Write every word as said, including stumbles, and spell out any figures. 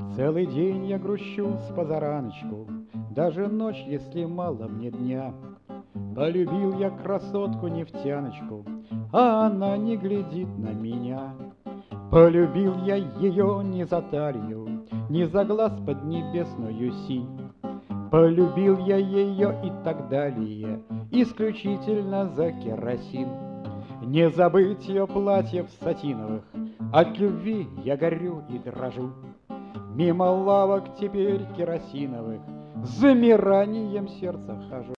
Целый день я грущу с позараночку, даже ночь, если мало мне дня. Полюбил я красотку-нефтяночку, а она не глядит на меня. Полюбил я ее не за талию, не за глаз под небесную синь. Полюбил я ее и так далее, исключительно за керосин. Не забыть ее платьев сатиновых, от любви я горю и дрожу. Мимо лавок теперь керосиновых с замиранием сердца хожу.